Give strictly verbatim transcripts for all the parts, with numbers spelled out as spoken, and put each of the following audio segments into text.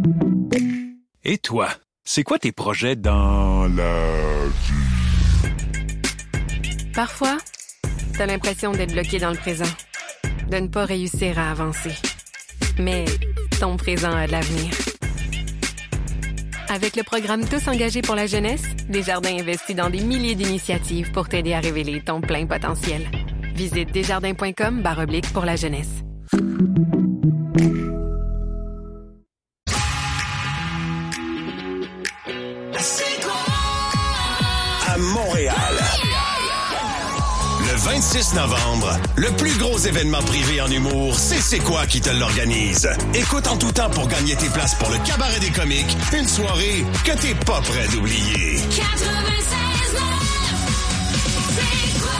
Et toi, c'est quoi tes projets dans la vie? Parfois, t'as l'impression d'être bloqué dans le présent, de ne pas réussir à avancer. Mais ton présent a de l'avenir. Avec le programme Tous engagés pour la jeunesse, Desjardins investit dans des milliers d'initiatives pour t'aider à révéler ton plein potentiel. Visite desjardins.com barre oblique pour la jeunesse. À Montréal. Le vingt-six novembre, le plus gros événement privé en humour, c'est C'est quoi qui te l'organise. Écoute en tout temps pour gagner tes places pour le cabaret des comiques, une soirée que t'es pas prêt d'oublier. quatre-vingt-seize neuf, c'est quoi?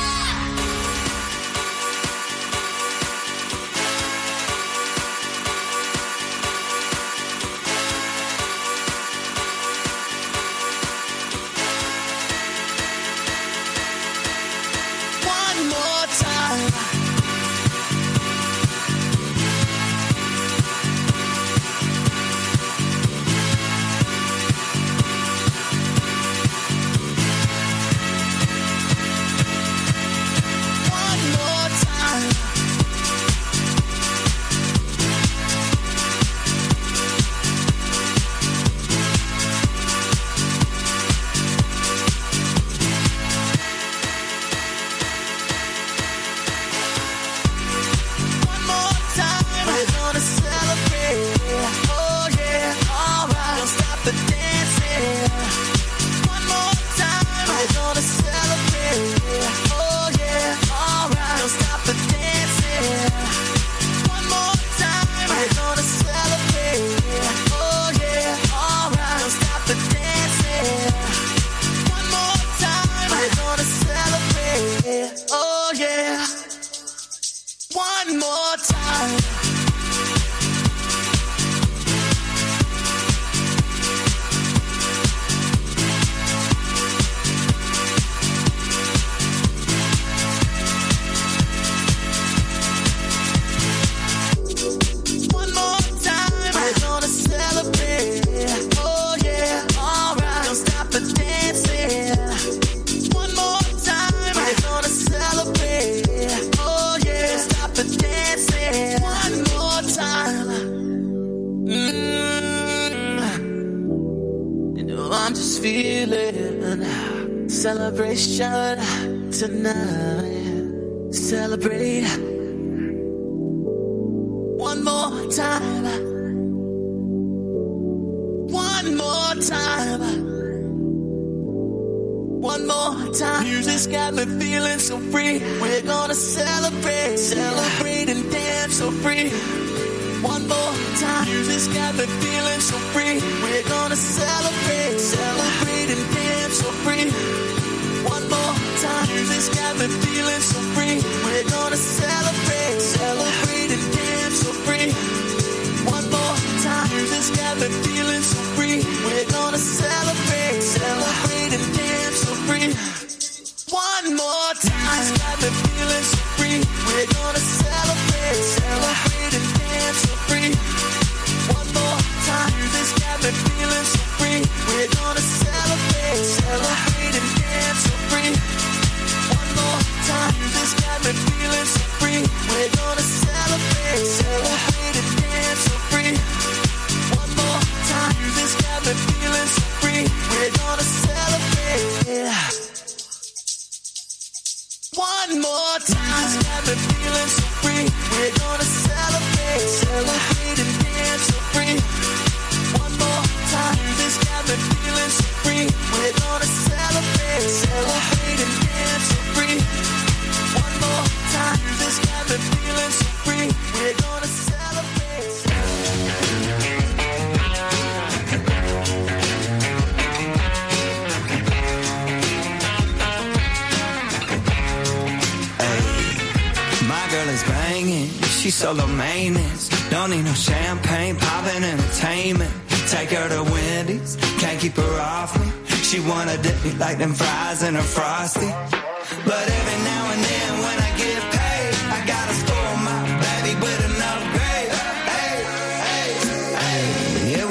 Celebration tonight. Celebrate one more time. One more time. One more time. Music's got me feeling so free. We're gonna celebrate, celebrate and dance so free. One more time. Music's got me feeling so free. We're gonna celebrate, celebrate and dance so free. One more time. Music's got me feeling so free. We're gonna celebrate, celebrate and dance so free. One more time. Music's got me feeling so free. We're gonna celebrate, celebrate and dance so free. One more time. Music's got me feeling so free. We're gonna celebrate, celebrate and dance so free. One more time. Music's got me feeling so free. We're gonna celebrate, celebrate and dance so free. One more time. Music's got me feeling so free. We're gonna celebrate, celebrate and dance so free. One more time. Music's got me feeling so free. We're gonna celebrate. One more time. Music's got me feeling so free. We're gonna celebrate, celebrate and dance so free. One more time. Music's got me feeling so free. We're gonna celebrate, celebrate and dance so free. One more time. Music's got me feeling so free. We're gonna celebrate. My girl is banging, she's solo maintenance. Don't need no champagne, poppin' entertainment. Take her to Wendy's, can't keep her off me. She wanna dip me like them fries in her Frosty. But every now and then when I get paid, I gotta spoil my baby with an upgrade. Hey, hey, hey.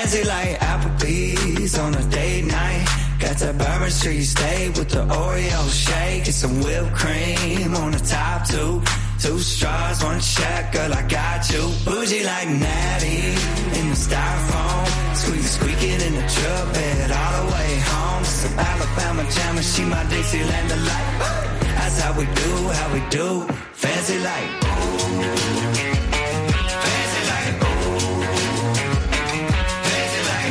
fancy like Applebee's on a date night. Got that Bourbon Street steak with the Oreo shake and some whipped cream on the top two. Two straws, one check, girl, I got you. Bougie like Natty in the styrofoam. Squeak, squeaking in the truck bed all the way home. Some Alabama jammer, she my Dixieland delight. That's how we do, how we do. Fancy like fancy like fancy like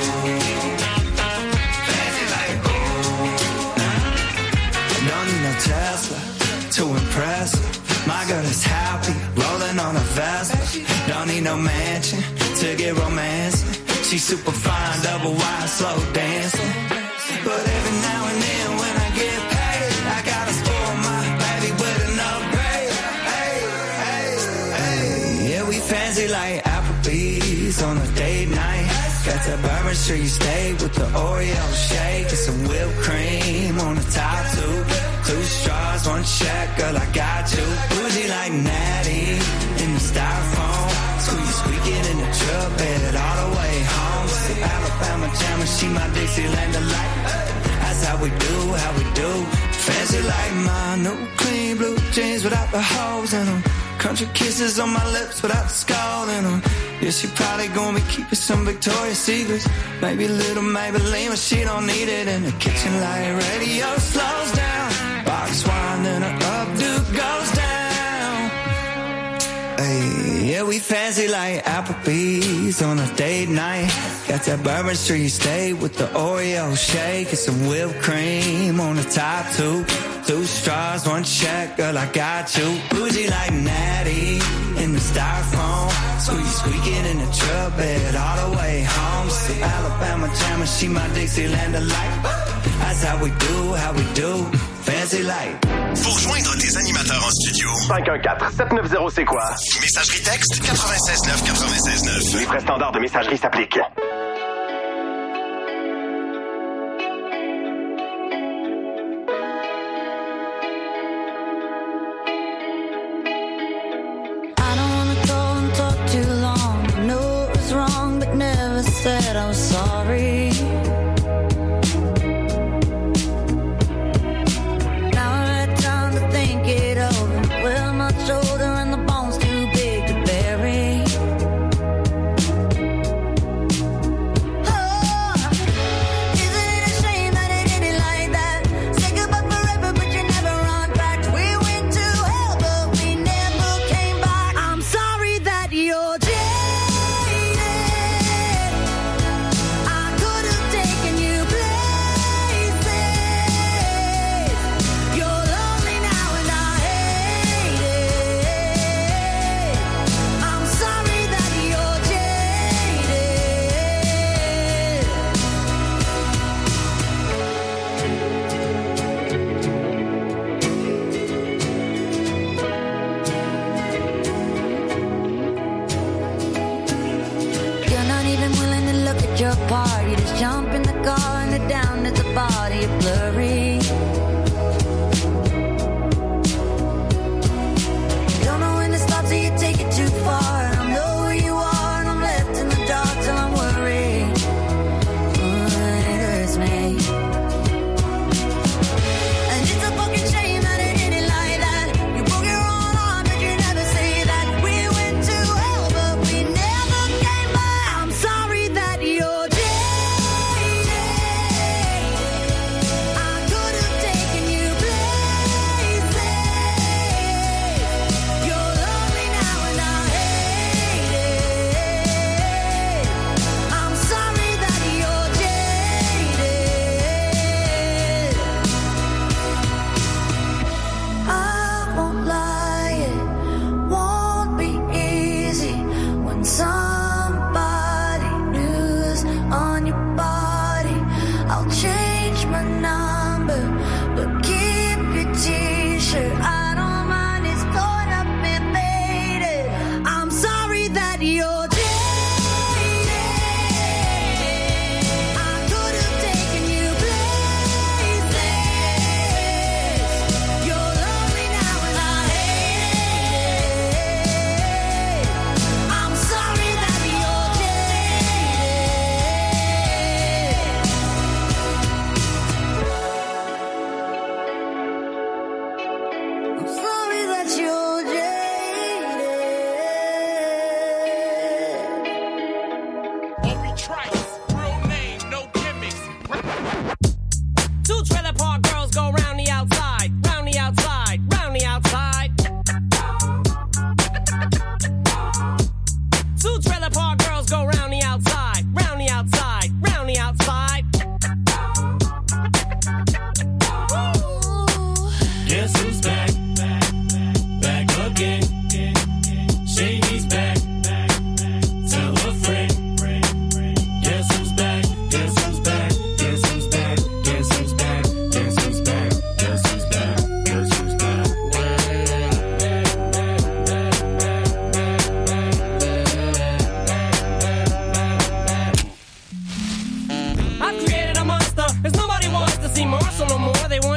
fancy like don't need no Tesla to impress her. My girl is happy, rolling on a Vespa. Don't need no mansion to get romancing. She's super fine, double wide, slow dancing. But every now and then when I get paid, I gotta spoil my baby with an upgrade. Hey, hey, hey. Yeah, we fancy like Applebee's on a date night. Got that Bourbon Street steak with the Oreo shake and some whipped cream on the top two. Two straws, one check, girl, I got you. Bougie like Natty in the styrofoam. Squeak, squeaking in the truck bed all the way home. Some Alabama jammer, she my Dixieland delight. That's how we do, how we do. Fancy like my new clean blue jeans without the holes in them. Country kisses on my lips without the skull in them. Yeah, she probably gonna be keeping some Victoria's Secrets. Maybe a little Maybelline, but she don't need it in the kitchen like radio slows down. Box wine and her updo goes down. Hey, yeah, we fancy like Applebee's on a date night. Got that Bourbon Street steak with the Oreo shake and some whipped cream on the top two. Two straws, one check, girl, I got you. Bougie like Natty in the styrofoam. Squeak, squeaking in the truck bed all the way home. Some Alabama jammer, she my Dixieland delight. That's how we do, how we do. Fancy like. Pour joindre tes animateurs en studio. cinq un quatre sept neuf zéro c'est quoi? Messagerie texte quatre-vingt-seize neuf quatre-vingt-seize neuf. Les frais standards de messagerie s'appliquent. Said I was sorry. Now I had time to think it over. Well, my shoulder and the bones too big to bury. Oh, isn't it a shame that it ended like that? Say goodbye forever, but you never run back. We went to hell, but we never came back. I'm sorry that you're dead. Your part, you just jump in the car and it down at the body, you're blurry. Don't know when to stop, so you take it too far. And I know where you are, and I'm left in the dark till I'm worried. Oh, it hurts me. And it's a fucking shame that it ended like that. You broke your own arm, but you never say that. We went to hell, but we never came back. I'm sorry that you're I could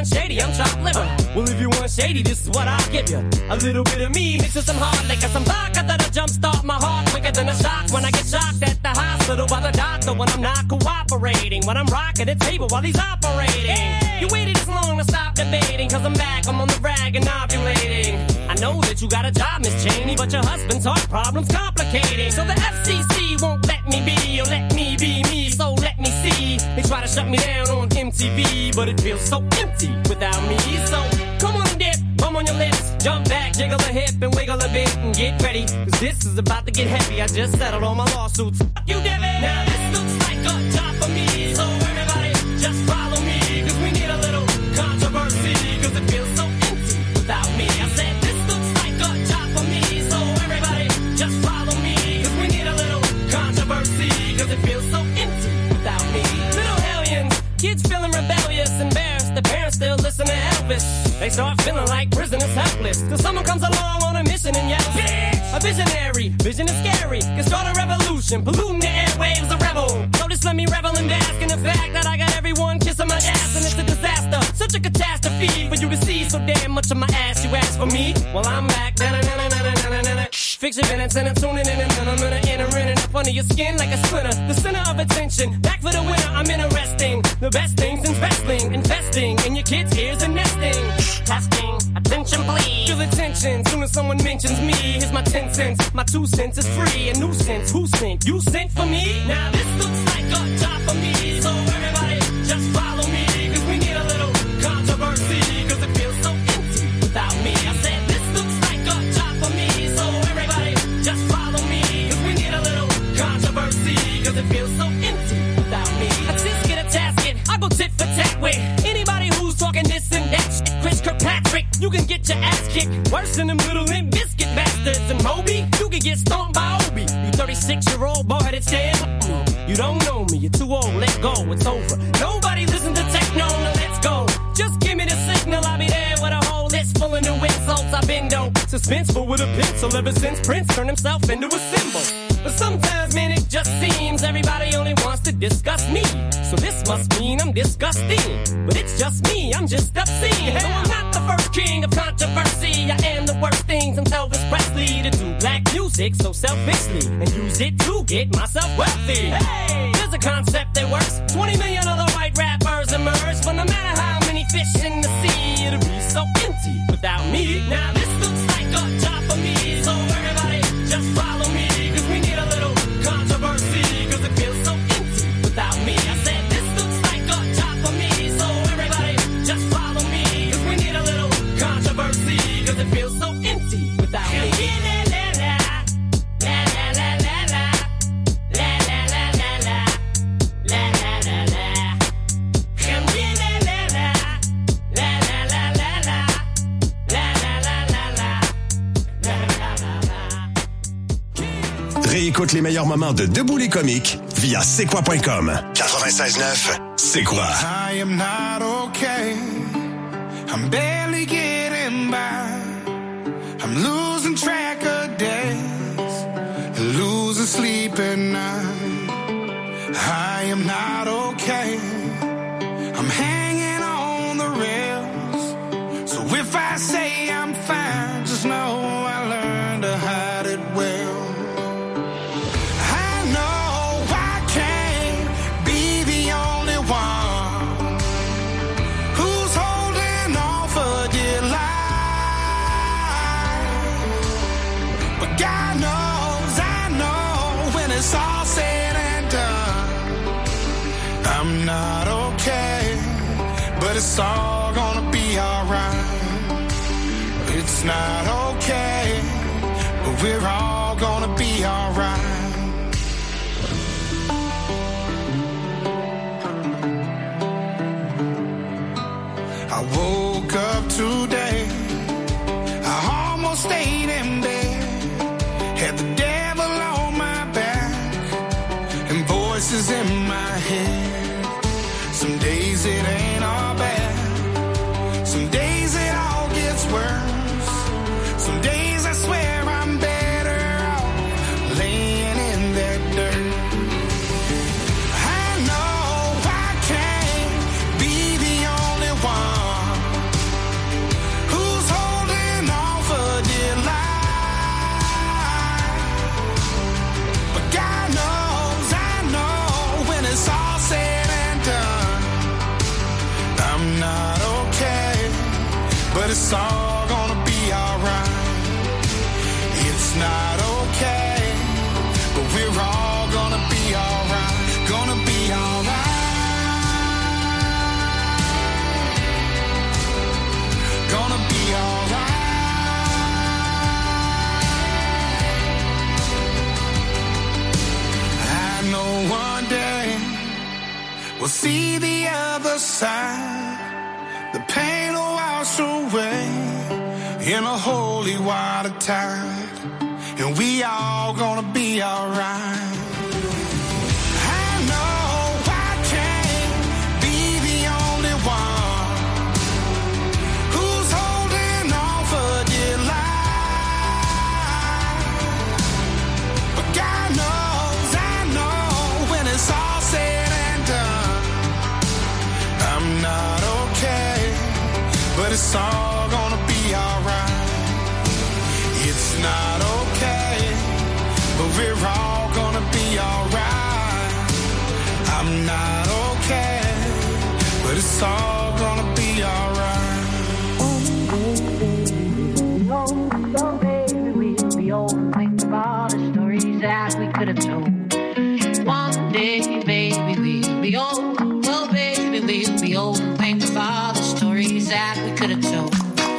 want shady, I'm chopped liver. Well, if you want shady, this is what I'll give you. A little bit of me mixed with some hard liquor, some vodka that'll jumpstart my heart quicker than a shock when I get shocked at the hospital by the doctor when I'm not cooperating. When I'm rocking the table while he's operating. Hey. You waited this long to stop debating, cause I'm back, I'm on the rag and ovulating. I know that you got a job, Miss Cheney, but your husband's heart problem's complicating. So the F C C won't let me be, or let me be me, so let me see. They try to shut me down on M T V, but it feels so empty without me. So come on and dip, bum on your lips, jump back, jiggle a hip and wiggle a bit and get ready, cause this is about to get heavy. I just settled all my lawsuits. Fuck you, Devin. Now this looks like a job for me, so everybody just follow me, cause we need a little controversy, cause it feels so empty without me. I said this looks like a job for me, so everybody just follow me, cause we need a little controversy, cause it feels so empty without me. Little hellions, kids feeling rebellious, embarrassed, the parents still listen to Elvis. They start feeling like prisoners helpless, till someone comes along on a mission and yells, bitch! A visionary, vision is scary, can start a revolution, polluting the airwaves, a rebel. So just let me revel and bask in the fact that I got everyone kissing my ass, and it's a disaster, such a catastrophe for you to see so damn much of my ass. You ask for me, well I'm back. Na-na-na-na-na-na-na-na. Fix your minutes and I'm tuning in, and then I'm gonna enter in and up under your skin like a splinter. The center of attention, back for the winner. I'm interesting, the best things in wrestling, investing in your kids' ears and nesting. Testing, attention please. Feel attention, soon as someone mentions me. Here's my ten cents, my two cents is free. A nuisance, who sent? You sent for me? Now this looks like a job for me, so everybody just follow me, cause we need a little controversy, cause it feels so empty without me. I said this looks like a job for me, so everybody just follow me, cause we need a little controversy, cause it feels so empty without me. I just get a tasket, I go tit for tat with anybody who's talking this and that shit. Chris Kirkpatrick, you can get your ass kicked worse than them little Limp Bizkit bastards. And Moby, you can get stomped by Obi. You thirty-six-year-old boy headed stand. You don't know me, you're too old, let go, it's over. Nobody listen to techno, now let's go. Just give me the signal, I'll be there with a whole list full of new insults. I've been though suspenseful with a pencil ever since Prince turned himself into a symbol. But sometimes, man, it just seems everybody only wants to discuss me. So this must mean I'm disgusting. But it's just me, I'm just obscene. No, I'm not the first king of controversy. I am the worst things. I'm Elvis Presley to do black music so selfishly and use it to get myself wealthy. Hey, there's a concept that works. twenty million other white rappers emerge, but no matter how many fish in the sea, it'll be so empty without me. Now this looks like a job for me, so everybody just follow me, cause we need a little controversy, cause it feels so empty without me. I said this looks like a job for me, so everybody just follow me, cause we need a little controversy, cause it feels so empty without me. Réécoute les meilleurs moments de Debout les comiques via c'est quoi point com. quatre-vingt-seize neuf, c'est quoi? I am not okay. I'm barely getting by. I'm losing track of days, losing sleep at night. I am not okay. I'm hanging on the rails. So if I say I'm fine, just know I learned to hide it well. It's all said and done. I'm not okay, but it's all gonna be alright. It's not okay, but we're all gonna be alright. I woke up today, I almost stayed in bed, had the devil on my back and voices in my head. Some days it ain't all bad, some days it all gets worse. Some days I swear I'm better off laying in that dirt. I know I can't be the only one but it's all gonna be alright. It's not okay, but we're all gonna be alright. Gonna be alright. Gonna be alright. I know one day we'll see the other side. The pain will wash away in a holy water tide, and we all gonna be alright. I know I can't be the only one who's holding on for dear life, but God knows, I know when it's all said and done, I'm not okay, but it's all gonna be alright. It's not okay, but we're all gonna be alright. I'm not okay, but it's all gonna be alright. Oh, baby, we'll be old and think of all the stories that we could have told. One day, baby, we'll be old. Oh, baby, we'll be old and think of all the stories that we could have told.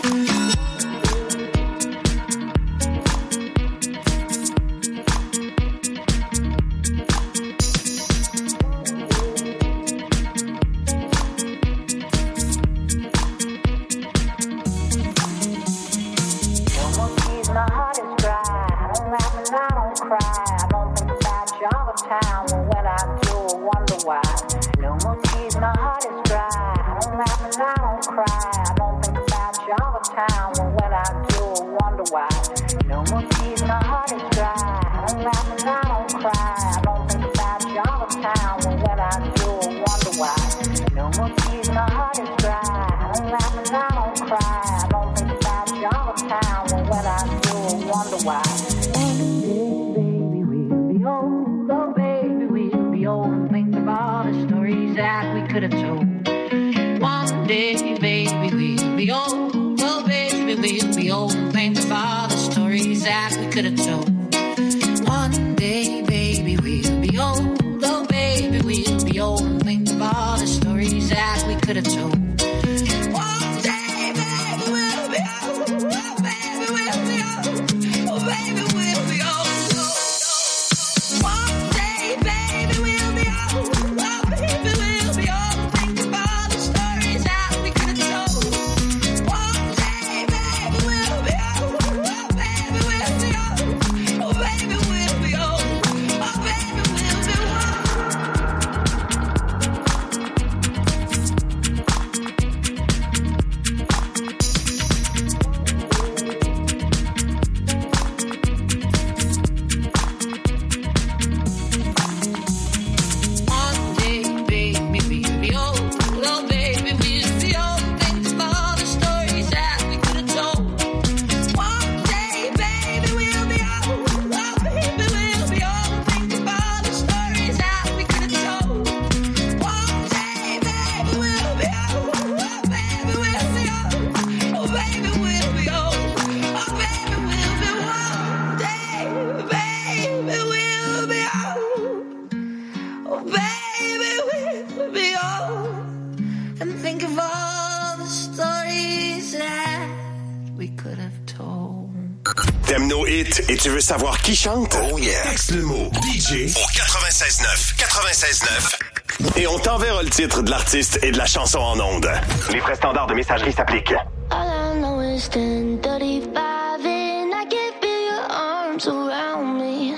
T'aimes nos hits et tu veux savoir qui chante? Oh yeah! Texte le mot D J au quatre-vingt-seize neuf. quatre-vingt-seize neuf. Et on t'enverra le titre de l'artiste et de la chanson en ondes. Les frais standards de messagerie s'appliquent. All I know is ten thirty-five and I can feel your arms around me.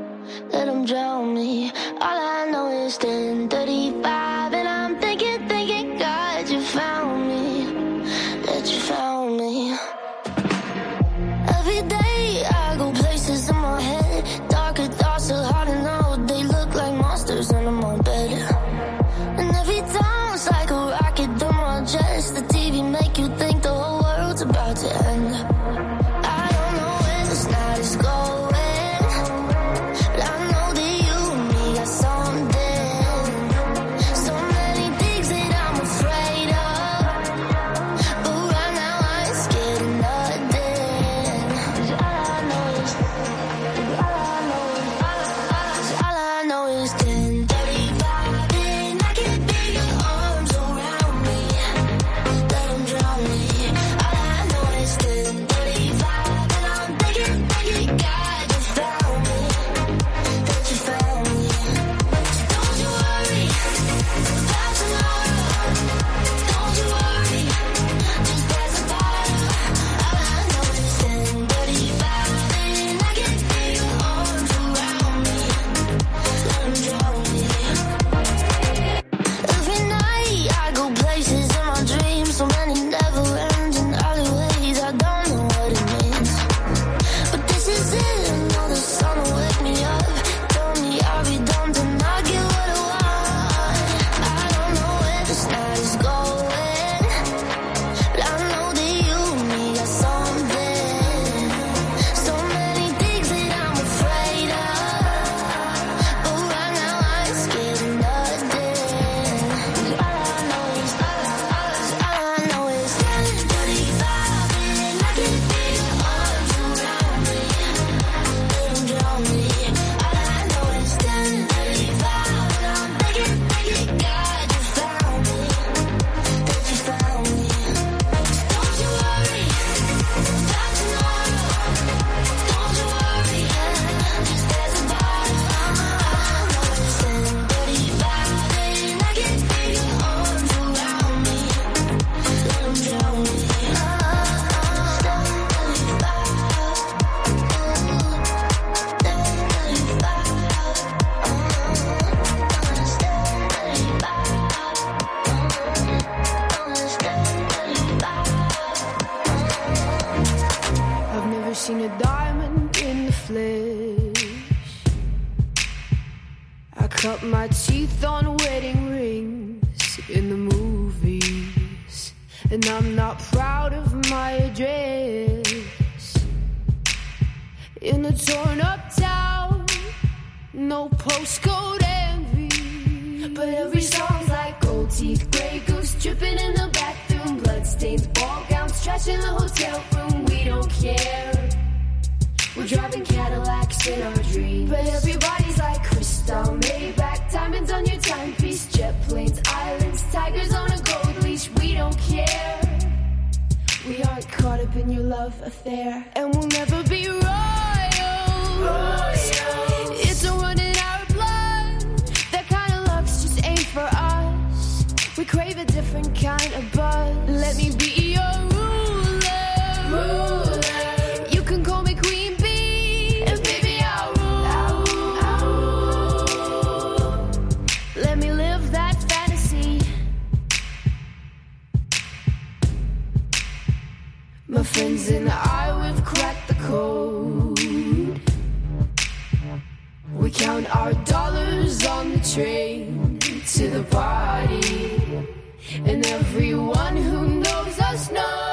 Let them drown me. All I know is ten thirty-five and I'm thinking, thinking, God, you found me. That you found me. Every day I go places in my head. Darker thoughts are hard to know. They look like monsters under my bed. And every time it's like a rocket through my chest. The T V make you think the whole world's about to end. I don't know where this night is going, but I know that you and me got something. cut my teeth on wedding rings in the movies, and I'm not proud of my address. In a torn up town, no postcode envy, but every song's like gold teeth, grey goose dripping in the bathroom, bloodstains, ball gowns, trash in the hotel room. We don't care. We're driving Cadillacs in our dreams, but everybody's like crystal, Maybach, diamonds on your timepiece, jet planes, islands, tigers on a gold leash. We don't care. We aren't caught up in your love affair, and we'll never be royals. Royals. It's a run in our blood. That kind of luck's just ain't for us. We crave a different kind of buzz. Let me be your ruler. Ruler. You can call me queen. Let me live that fantasy. My friends and I, we've cracked the code. We count our dollars on the train to the party, and everyone who knows us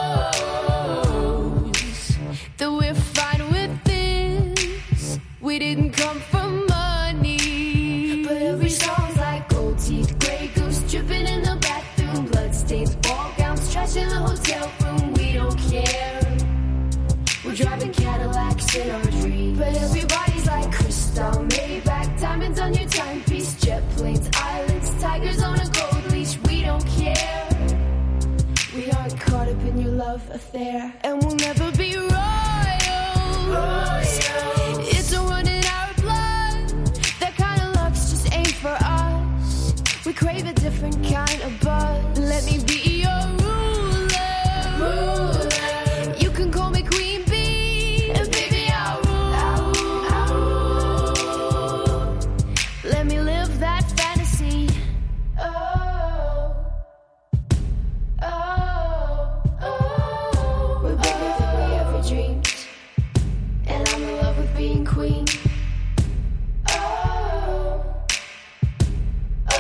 knows that we're fine with this. We didn't come for money, but every song's like gold teeth, grey goose dripping in the bathroom, bloodstains, ball gowns, trash in the hotel room. We don't care. We're driving Cadillacs in our dreams, but everybody's like crystal, Maybach, diamonds on your timepiece, jet planes, islands, tigers on a gold leash. We don't care. We aren't caught up in your love affair, and we'll never be royals. Royals. It's a run in our blood. That kind of luck's just ain't for us. We crave a different kind of buzz. Let me be your ruler. Ruler. You can call me Queen Bee, and baby I'll rule. I'll rule. Let me live that fantasy. Oh, oh, oh. We're bigger than we ever dreamed, and I'm in love with being queen. Oh, oh,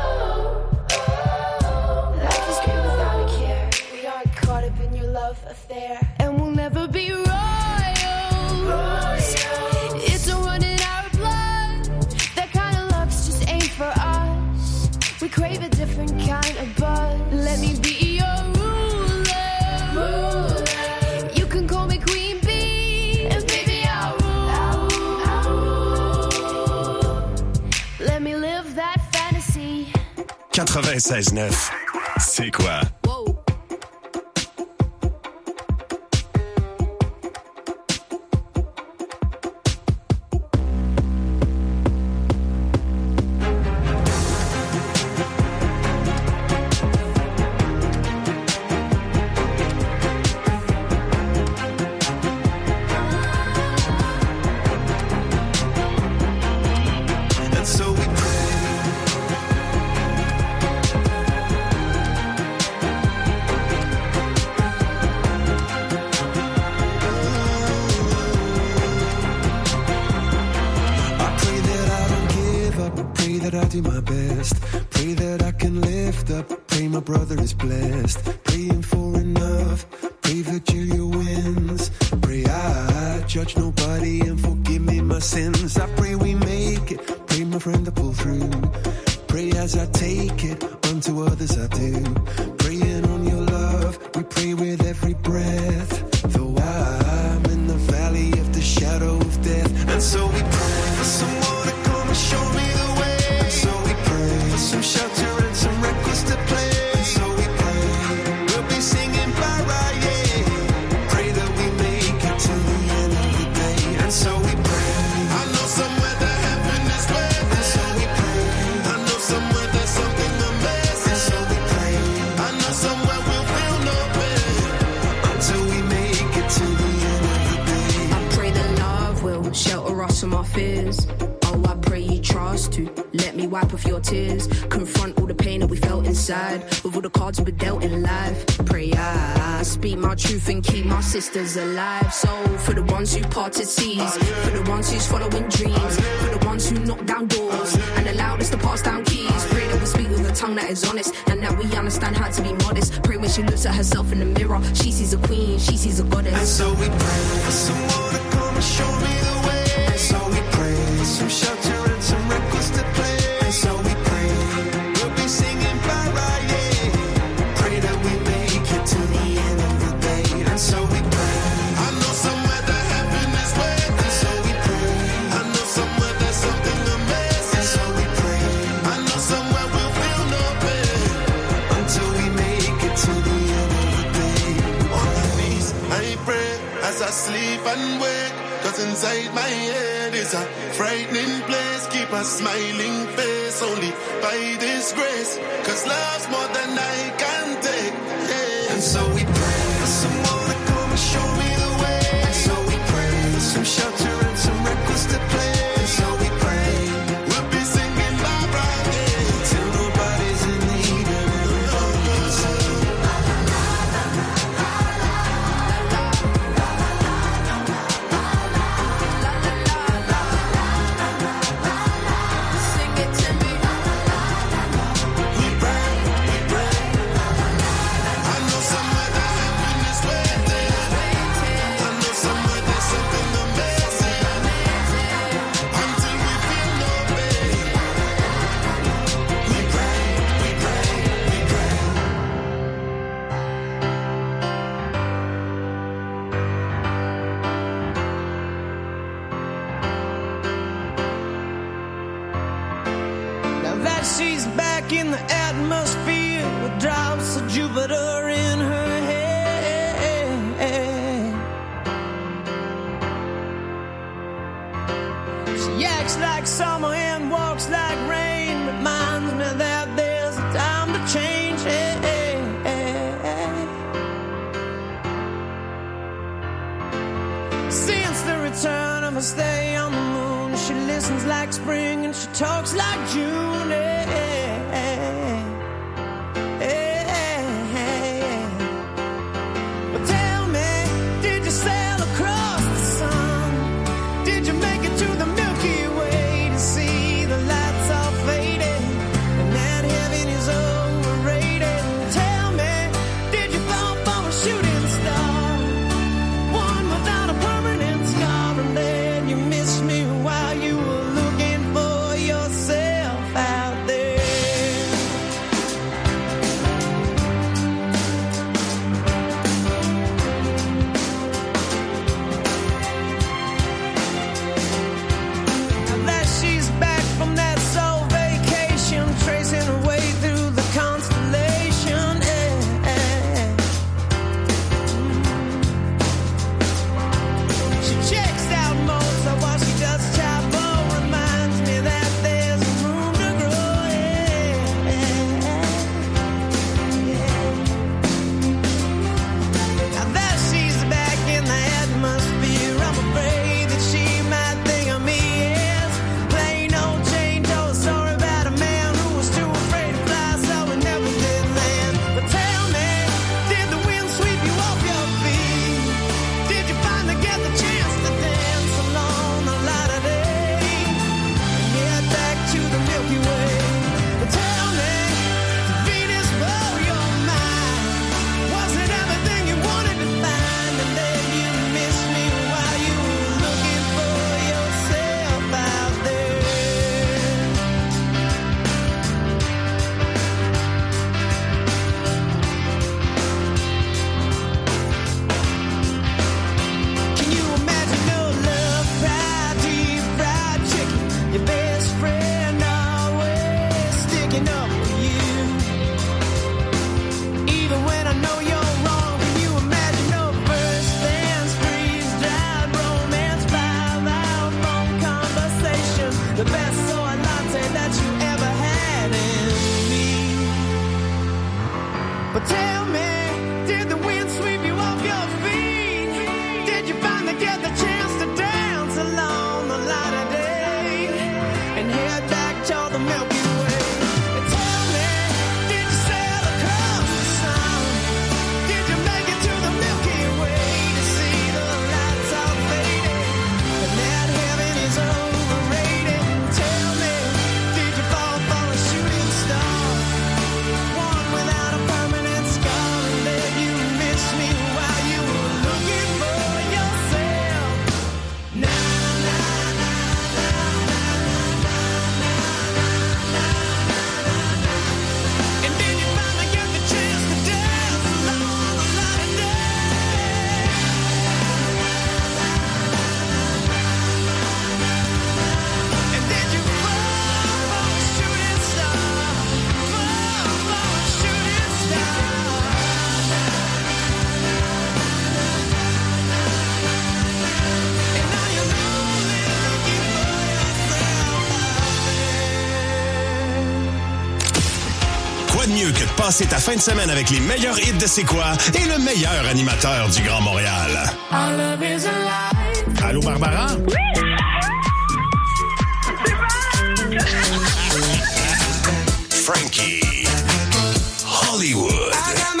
oh. Life is great without a care. We aren't caught up in your love affair, and we'll never be royals. Royals. It's a run in our blood. That kind of luck's just ain't for us. We crave a different kind of buzz. Let me be your ruler. Ruler. You can call me Queen Bee, and baby I'll rule. I'll rule. Let me live that fantasy. quatre-vingt-seize neuf. C'est quoi? And so we pray. I pray that I don't give up. I pray that I do my best. Pray that I can lift up. Pray my brother is blessed. Praying for enough. Pray Virginia wins. Pray I judge nobody and forgive me my sins. I pray we make it. Pray my friend to pull through. Pray as I take it. Unto others I do. Praying on your love. We pray with every breath. Though I'm in the valley of the shadow of death. And so we pray for someone to come and show me the way. And so we pray for some shelter and some records to play. And so we pray we'll be singing Mariah. Pray that we make it to the end of the day. And so we pray. I know somewhere that heaven is waiting. And so we pray. I know somewhere there's something amazing. And so we pray. I know somewhere we'll feel no pain until we make it to the end of the day. I pray that love will shelter us from our fears. Oh, I pray you trust Let me wipe off your tears. Confront all the pain that we felt inside. With all the cards we were dealt in life. Pray I speak my truth and keep my sisters alive. So for the ones who parted seas, for the ones who's following dreams, for the ones who knock down doors and allowed us to pass down keys. Pray that we speak with a tongue that is honest and that we understand how to be modest. Pray when she looks at herself in the mirror, she sees a queen, she sees a goddess. And so we pray for someone to come and show me the way. And so we pray for some shelter and some records to play. And so we pray we'll be singing bye-bye, yeah. Pray that we make it to the end of the day. And so we pray. I know somewhere that heaven is waiting. And so we pray. I know somewhere there's something amazing. And so we pray. I know somewhere we'll feel no pain until we make it to the end of the day. On my knees, I pray as I sleep and wake. Cause inside my head is a frightening place. Keep a smiling face only by this grace. Cause love's more than I can take, yeah. And so we pray for someone to come and show me the way. And so we pray for some shelter and some records to play. And so we pray we'll be singing bye-bye, yeah, till nobody's in need of she's back in the atmosphere with drops of Jupiter in her head. She acts like summer and walks like rain. Reminds me that there's a time to change. Since the return of her stay on the moon, she listens like spring and she talks like June. All the Quoi de mieux que de passer ta fin de semaine avec les meilleurs hits de C'est quoi et le meilleur animateur du Grand Montréal. Our love is alive. Allô, Barbara? Oui! Frankie. Hollywood.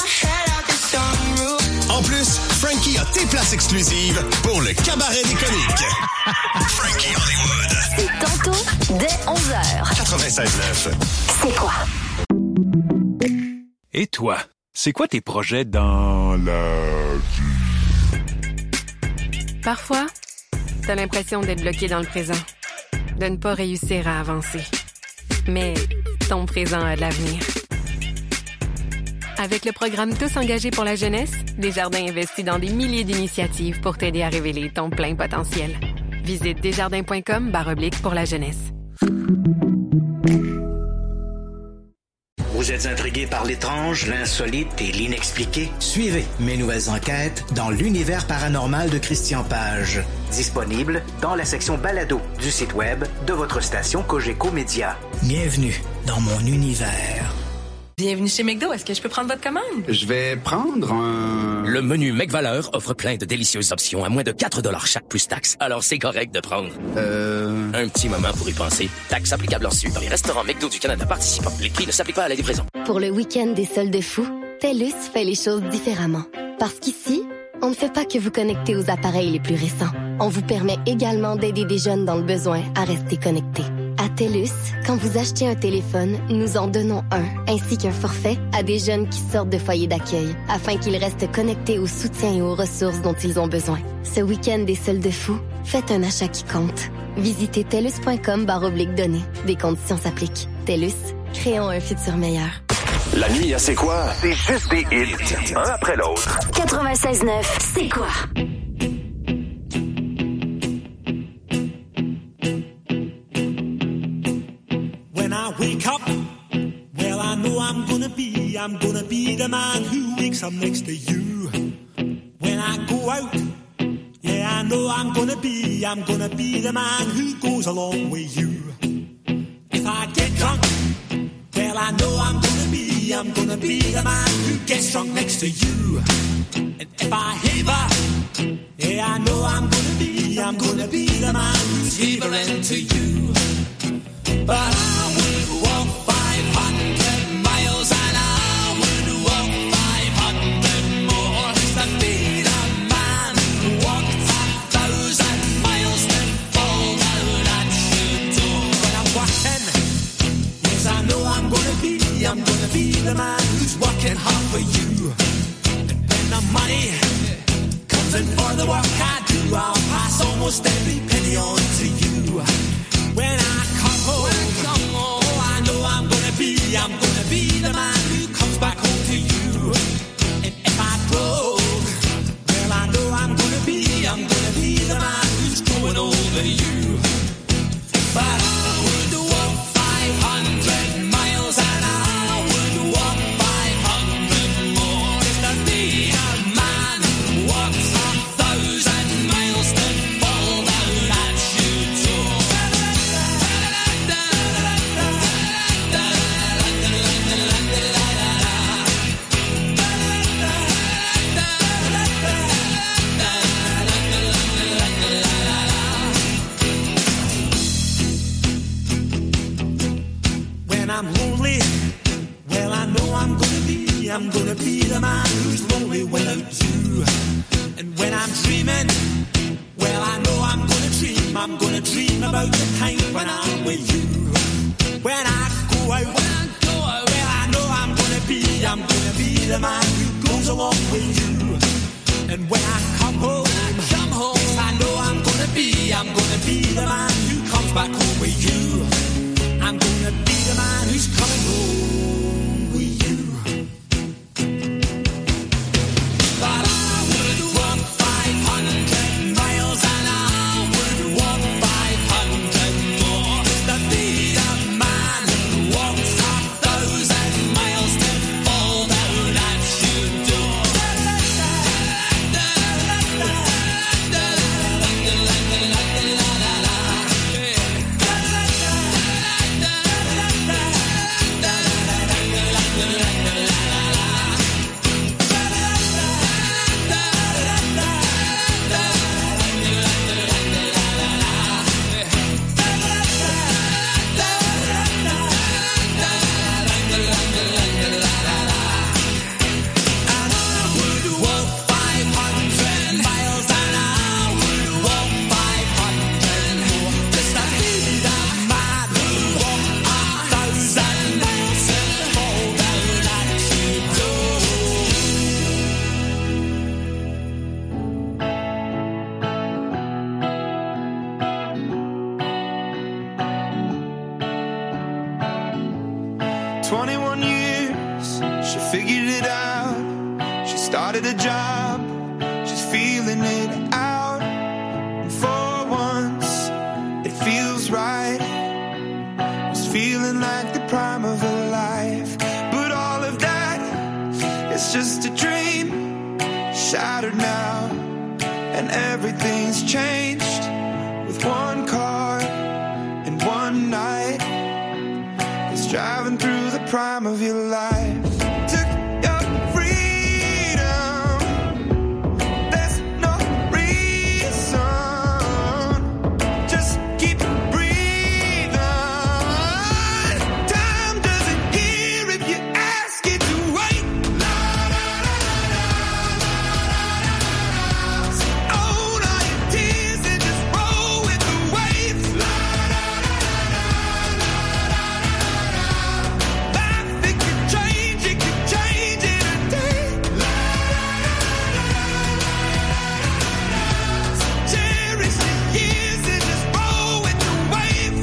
En plus, Frankie a tes places exclusives pour le cabaret des comiques. Frankie Hollywood. C'est tantôt, dès onze heures. quatre-vingt-seize neuf. C'est quoi? Et toi, c'est quoi tes projets dans la vie? Parfois, t'as l'impression d'être bloqué dans le présent, de ne pas réussir à avancer. Mais ton présent a de l'avenir. Avec le programme Tous engagés pour la jeunesse, Desjardins investit dans des milliers d'initiatives pour t'aider à révéler ton plein potentiel. Visite desjardins.com barre oblique pour la jeunesse. Vous êtes intrigué par l'étrange, l'insolite et l'inexpliqué? Suivez mes nouvelles enquêtes dans l'univers paranormal de Christian Page. Disponible dans la section balado du site web de votre station Cogeco Média. Bienvenue dans mon univers. Bienvenue chez McDo. Est-ce que je peux prendre votre commande? Je vais prendre un... Le menu McValeur offre plein de délicieuses options à moins de quatre dollars chaque plus taxes. Alors c'est correct de prendre. Euh... Un petit moment pour y penser. Taxes applicables ensuite dans les restaurants McDo du Canada participants. Les prix ne s'appliquent pas à la livraison. Pour le week-end des soldes fous, TELUS fait les choses différemment. Parce qu'ici, on ne fait pas que vous connecter aux appareils les plus récents. On vous permet également d'aider des jeunes dans le besoin à rester connectés. À TELUS, quand vous achetez un téléphone, nous en donnons un, ainsi qu'un forfait à des jeunes qui sortent de foyers d'accueil, afin qu'ils restent connectés au soutien et aux ressources dont ils ont besoin. Ce week-end des soldes fous, faites un achat qui compte. Visitez telus.com barre oblique données. Des conditions s'appliquent. TELUS, créons un futur meilleur. La nuit à C'est quoi? C'est juste des hits, un après l'autre. quatre-vingt-seize neuf, c'est quoi? When I wake up, well, I know I'm gonna be, I'm gonna be the man who wakes up next to you. When I go out, yeah, I know I'm gonna be, I'm gonna be the man who goes along with you. If I get drunk, well, I know I'm gonna be, I'm gonna be the man who gets drunk next to you. And if I haver, yeah, I know I'm gonna be, I'm gonna be the man who's havering to you. But I would walk five hundred miles and I would walk five hundred more to be the man who walked a thousand miles to fall down at your door. When I'm walking, yes, I know I'm gonna be, I'm gonna be the man who's working hard for you. And when the money comes in for the work I do, I'll pass almost every penny on to you. When I come home, oh, I know I'm gonna be, I'm gonna be the man who comes back home to you. And if I broke, well, I know I'm gonna be, I'm gonna be the man who's growing over you. But I would walk five hundred miles and I would walk five hundred more just to be a man who walks a thousand miles to fall down at your door. When I'm lonely, well, I know I'm gonna be, I'm gonna be the man who's lonely without you. And when I'm dreaming, well, I know I'm gonna dream, I'm gonna dream about the time when I'm with you. When I go out, when I go out, well, I know I'm gonna be, I'm gonna be the man who goes along with you. And when I come home, when I come home, yes, I know I'm gonna be, I'm gonna be the man who comes back home with you. I'm gonna be the man who's coming home with you. But I would walk five hundred miles and I would walk five hundred more just to be the man who walks a thousand miles to fall down at your door. twenty-one years, she figured it out. She started a job, she's feeling it out. And for once, it feels right. It's feeling like the prime of her life. But all of that, it's just a dream, shattered now. And everything's changed with one car and one night. It's driving through the prime of your life. Took your freedom, there's no reason. Just keep breathing. Time doesn't hear if you ask it to wait. Own all your tears and just roll with the waves. Life, it could change, it could change in a day. Cherish the years and just roll with the waves.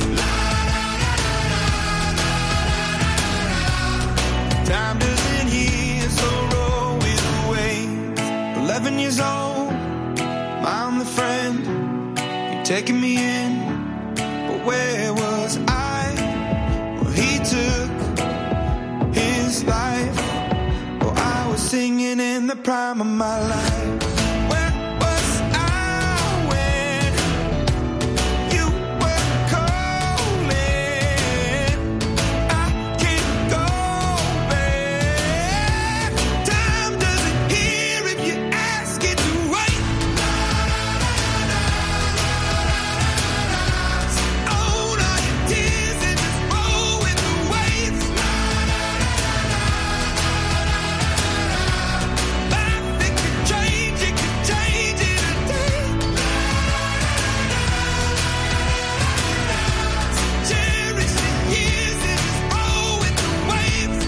Time doesn't heal, so roll with the waves. Eleven years old, I'm the friend. You're taking me in, but where was I? Well, he took his life. Oh, I was singing in the prime of my life. Where was I when you were calling? I can't go back. Time doesn't hear if you ask it to wait. Own all your tears and just roll with the waves. Life, it could change, it could change in a day. Cherish the years and just roll with the waves.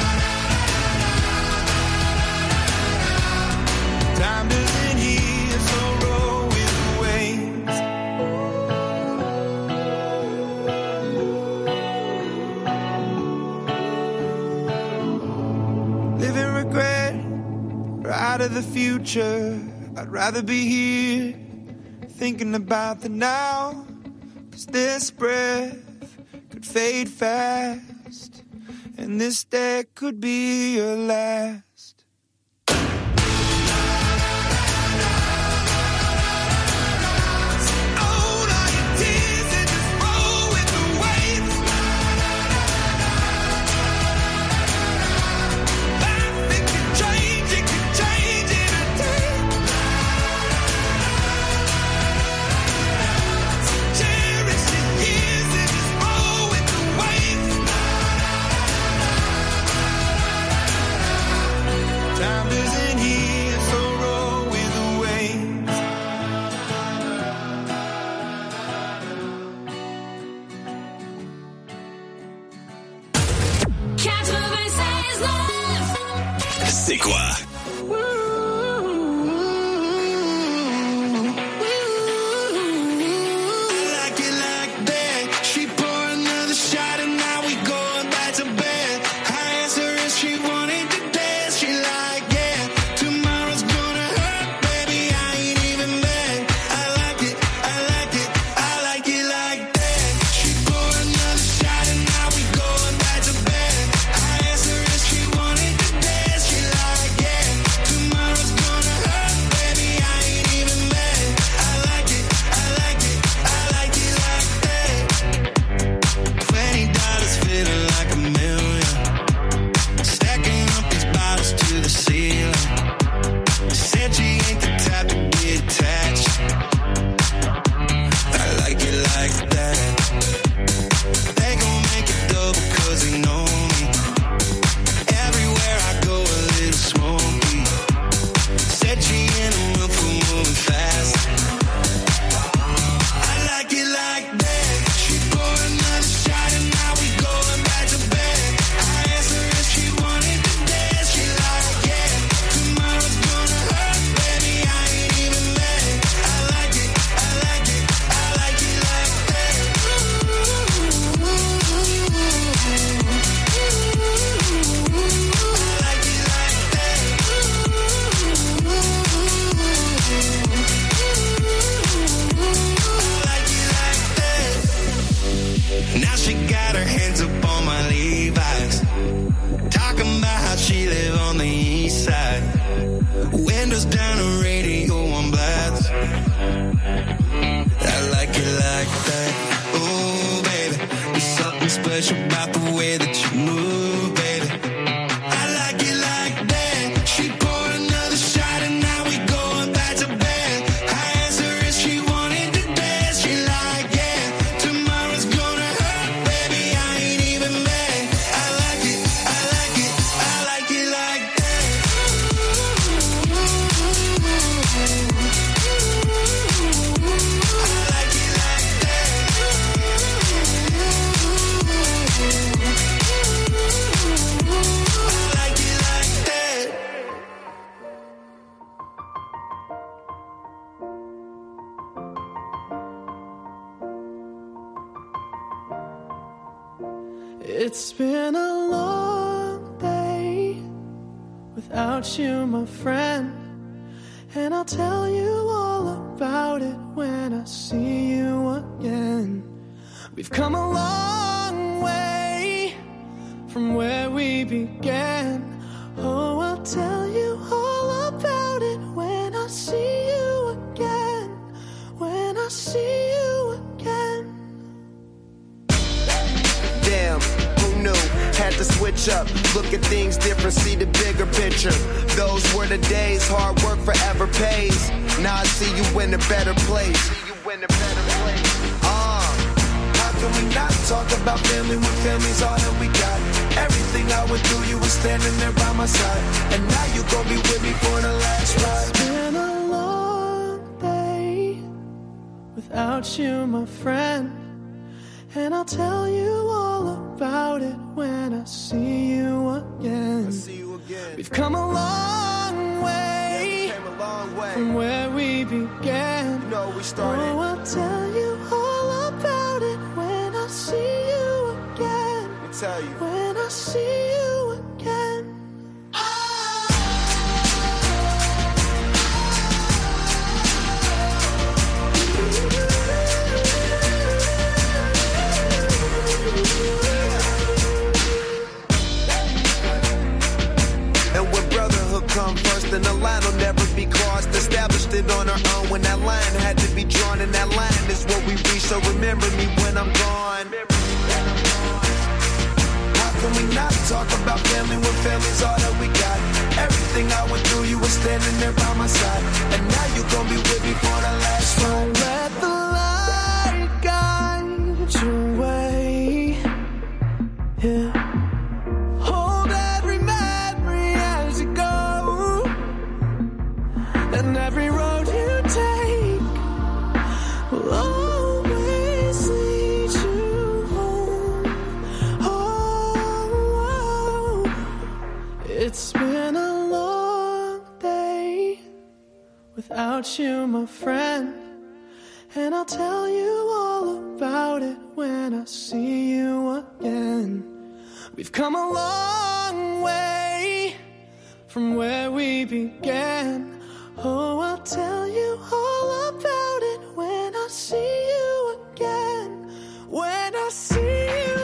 Time doesn't heal, so roll with the waves. Live in regret or out of the future. I'd rather be here thinking about the now. 'Cause this breath could fade fast, and this day could be your last. Own all your tears and just roll with the waves. Life, it could change, it could change in a day. Cherish the years and just roll with the waves. Time doesn't heal, so roll with the waves. quatre-vingt-seize neuf. C'est quoi? Like it like that. She pour another shot and now we going back to bed. I asked her if she wanted to dance. She like, yeah. Tomorrow's gonna hurt, baby. I ain't even mad. I like it, I like it, I like it like that. She pour another shot and now we going back to bed. I asked her if she wanted to dance. She like, yeah. It's been a long day without you, my friend, and I'll tell you all about it when I see you again. We've come a long way from where we began. Oh, I'll tell you all about it when I see you again. When I see you again. Damn, who knew? Had to switch up, look at things different, see the bigger picture. Those were the days, hard work forever pays. Now I see you in a better place. See you in a better place. Uh, how can we not talk about family when family's all that we got? Everything I went through, you were standing there by my side, and now you gon' be with me for the last ride. It's been a long day without you, my friend, and I'll tell you all about it when I see you again. I see you again. We've come a long way, yeah, we came a long way from where we began. You know we started. Oh, I'll tell you all about it when I see you again. Let me tell you. When I see you again. And when brotherhood come first, then the line will never be crossed. Established it on our own when that line had to be drawn, and that line is what we reach. So remember me when I'm gone. How can we not talk about family when family's all that we got? Everything I went through, you were standing there by my side, and now you gon' be with me for the last ride. Don't let the light guide your way. Yeah. Hold every memory as you go, and every road you take will always lead you home. Oh, it's been a long day without you, my friend, and I'll tell you all about it when I see you again. We've come a long way from where we began. Oh, I'll tell you all about it when I see you again. When I see you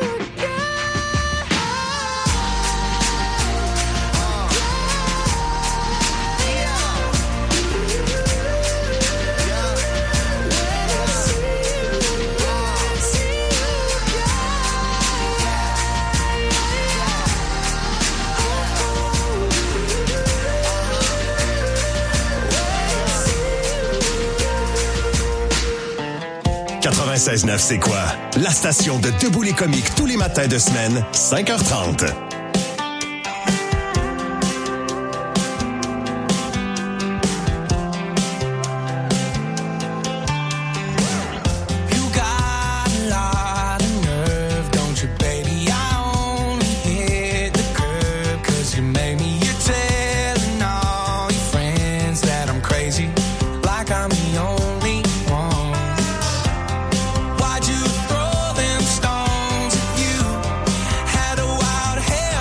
quatre-vingt-seize neuf, c'est quoi? La station de Debout les comiques tous les matins de semaine, cinq heures trente. Why'd you throw them stones if you had a wild head?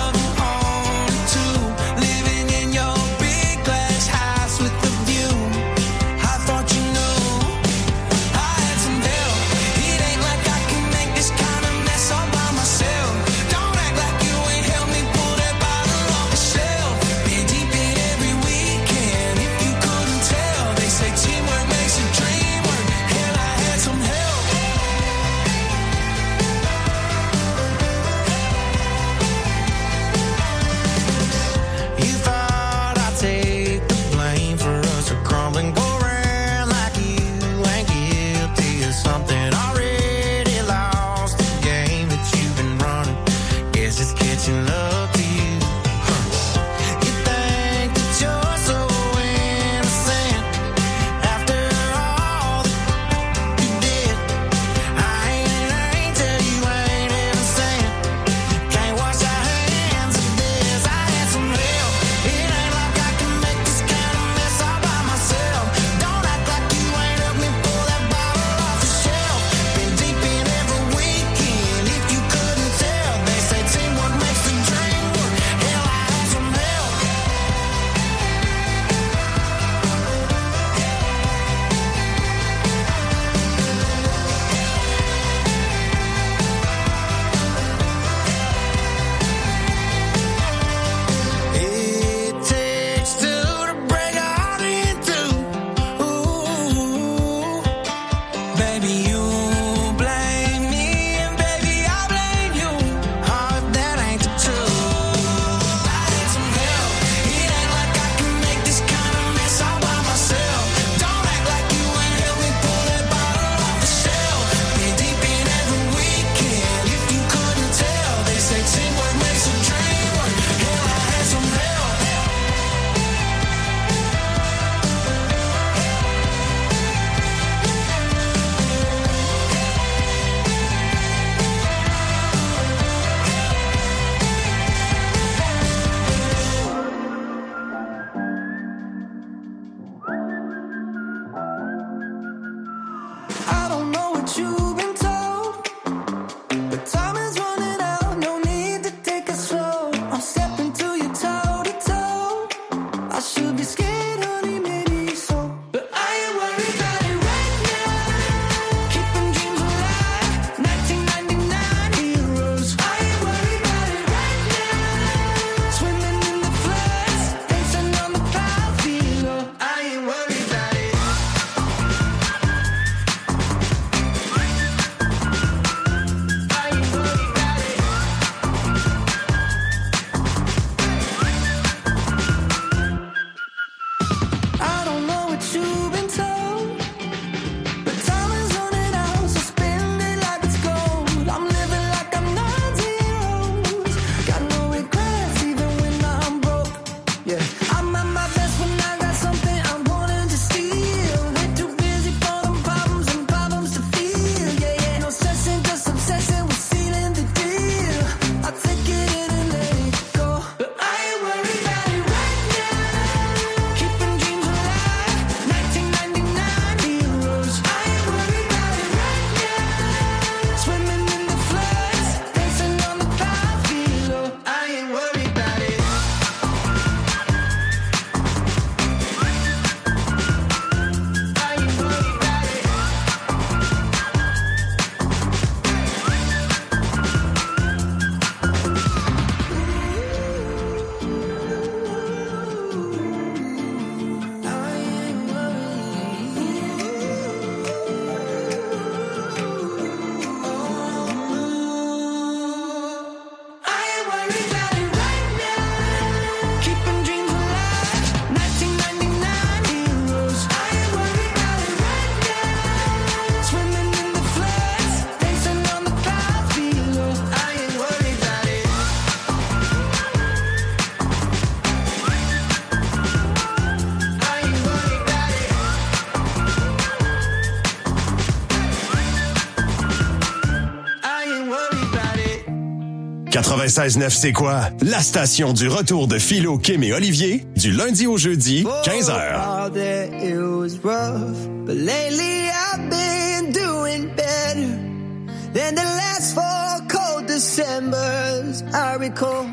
quatre-vingt-seize neuf, c'est quoi? La station du retour de Philo, Kim et Olivier, du lundi au jeudi, quinze heures. It was rough, but lately I've been doing better than the last four cold Decembers I recall.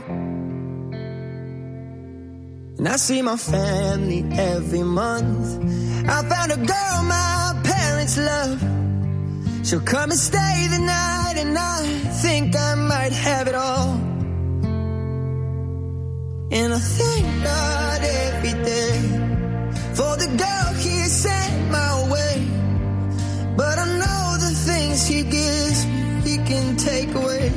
And I see my family every month. I found a girl my parents love. She'll come and stay the night, and I think I might have it all. And I thank God every day for the girl he sent my way. But I know the things he gives me, he can take away.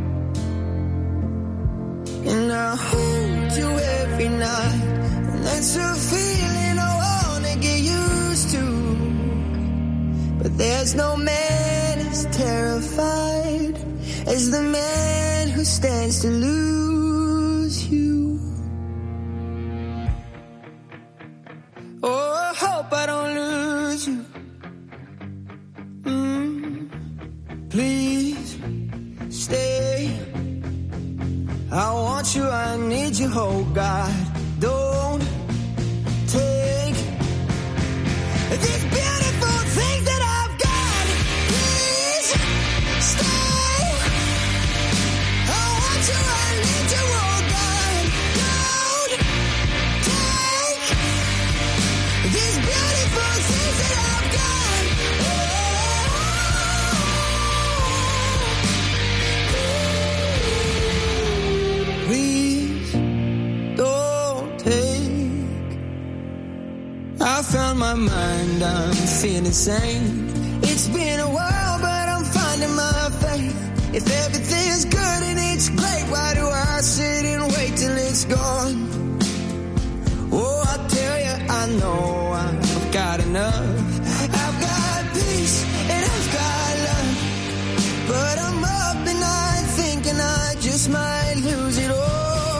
And I hold you every night, and that's a feeling I wanna get used to. But there's no man as terrified as the man who stands to lose you. Oh, I hope I don't lose you. Mm, please stay. I want you, I need you, oh God. Don't take these beautiful things that I've got. Please stay. I want you, I need you, oh God. Don't take these beautiful things that I've got. Oh. Please don't take. I found my mind, I'm feeling sane. It's been a while, but I'm finding my faith. If everything's good and it's great, why do I sit and wait till it's gone? Oh, I tell you, I know I've got enough. I've got peace and I've got love. But I'm up and I'm thinking I just might lose it all.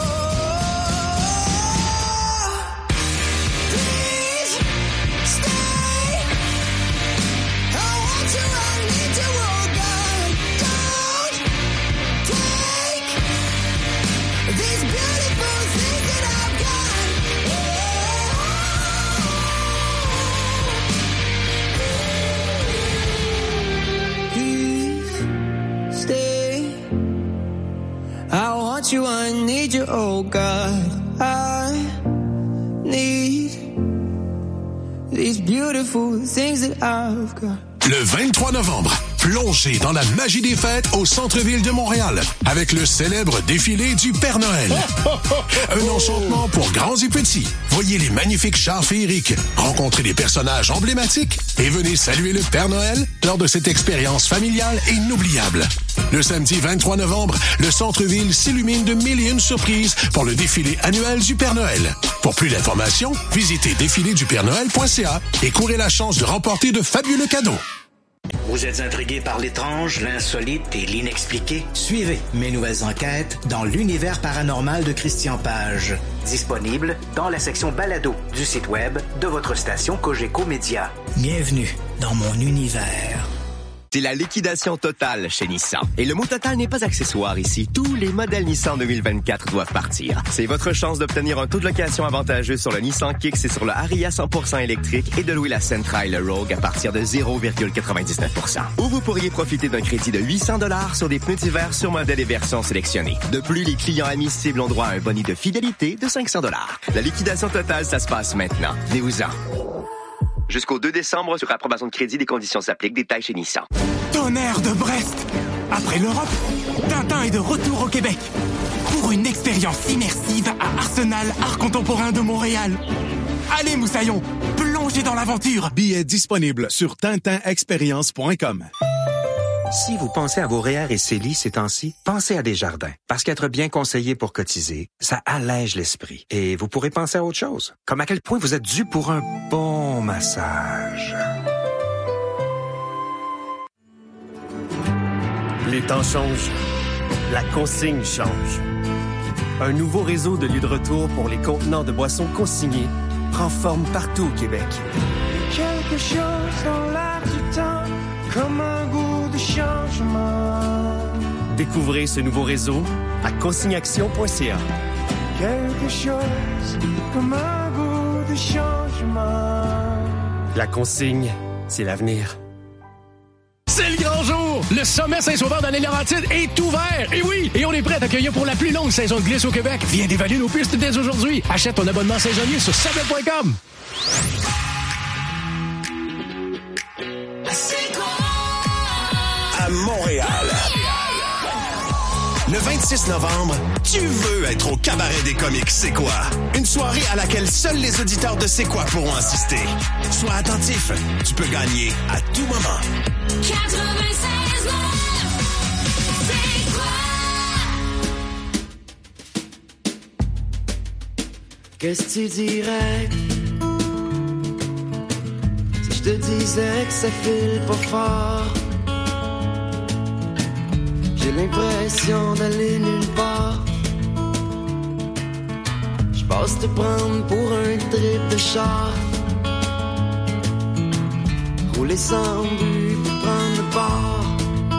Please stay. I want you, I need you, oh God. Don't take these beautiful things that I've got. Please stay. I want you, I need you, oh God. I need these beautiful things that I've got. Le vingt-trois novembre, plongez dans la magie des fêtes au centre-ville de Montréal avec le célèbre défilé du Père Noël. Un enchantement pour grands et petits. Voyez les magnifiques chars féeriques, rencontrez des personnages emblématiques et venez saluer le Père Noël lors de cette expérience familiale et inoubliable. Le samedi vingt-trois novembre, le centre-ville s'illumine de mille et une surprises pour le défilé annuel du Père Noël. Pour plus d'informations, visitez défilé du père noël point c a et courez la chance de remporter de fabuleux cadeaux. Vous êtes intrigué par l'étrange, l'insolite et l'inexpliqué? Suivez Mes nouvelles enquêtes dans l'univers paranormal de Christian Page. Disponible dans la section balado du site web de votre station Cogeco Média. Bienvenue dans mon univers. C'est la liquidation totale chez Nissan. Et le mot total n'est pas accessoire ici. Tous les modèles Nissan deux mille vingt-quatre doivent partir. C'est votre chance d'obtenir un taux de location avantageux sur le Nissan Kicks et sur le Ariya cent pour cent électrique et de louer la Sentra et le Rogue à partir de zéro virgule quatre-vingt-dix-neuf pour cent. Ou vous pourriez profiter d'un crédit de huit cents dollars sur des pneus d'hiver sur modèles et versions sélectionnés. De plus, les clients admissibles ont droit à un bonus de fidélité de cinq cents dollars. La liquidation totale, ça se passe maintenant. Venez-vous-en. Jusqu'au deux décembre, sur approbation de crédit, des conditions s'appliquent. Détails chez Nissan. Tonnerre de Brest! Après l'Europe, Tintin est de retour au Québec. Pour une expérience immersive à Arsenal Art Contemporain de Montréal. Allez, Moussaillon, plongez dans l'aventure! Billets disponibles sur tintin expérience point com. Si vous pensez à vos R E E R et C E L I ces temps-ci, pensez à Desjardins. Parce qu'être bien conseillé pour cotiser, ça allège l'esprit. Et vous pourrez penser à autre chose. Comme à quel point vous êtes dû pour un bon massage. Les temps changent. La consigne change. Un nouveau réseau de lieux de retour pour les contenants de boissons consignés prend forme partout au Québec. Quelque chose dans l'air du temps, comme un goût de changement. Découvrez ce nouveau réseau à consigneaction point c a. Quelque chose comme un goût de changement. La consigne, c'est l'avenir. C'est le grand jour! Le sommet Saint-Sauveur dans les Laurentides est ouvert! Et oui! Et on est prêt à t'accueillir pour la plus longue saison de glisse au Québec. Viens dévaler nos pistes dès aujourd'hui. Achète ton abonnement saisonnier sur sabel point com. À Montréal. Le vingt-six novembre, tu veux être au Cabaret des comiques C'est quoi? Une soirée à laquelle seuls les auditeurs de C'est quoi pourront assister. Sois attentif, tu peux gagner à tout moment. quatre-vingt-seize neuf, C'est quoi? Qu'est-ce que tu dirais si je te disais que ça file pas fort? J'ai l'impression d'aller nulle part. Je passe te prendre pour un trip de char. Rouler sans but pour prendre le bord.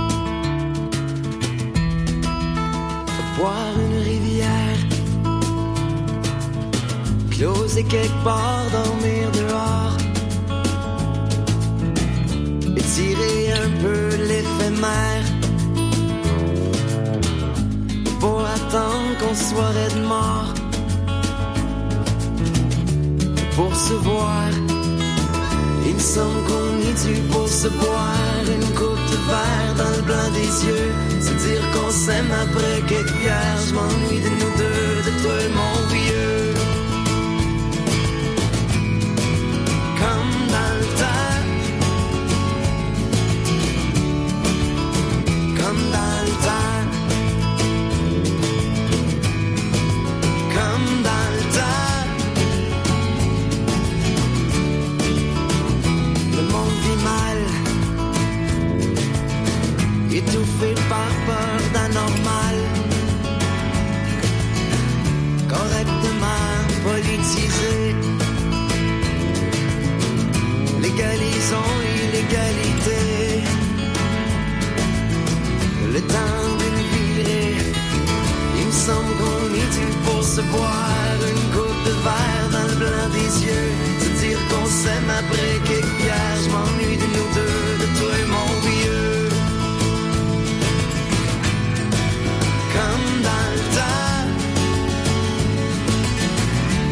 Boire une rivière. Closer quelque part, dormir dehors. Étirer un peu l'éphémère. Pour attendre qu'on soit raide mort. Pour se voir. Il me semble qu'on est dû pour se boire une coupe de verre dans le blanc des yeux. Se dire qu'on s'aime après quelques bières. Je m'ennuie de nous deux, de toi et mon vieux. Comme dans le temps. Comme dans le temps. Comme dans le temps. Le monde vit mal, étouffé par peur d'anormal. Correctement politisé. Légalisons illégalité. Le temps d'une virée. Il me semble qu'on est dû pour se boire une coupe de verre dans le blanc des yeux.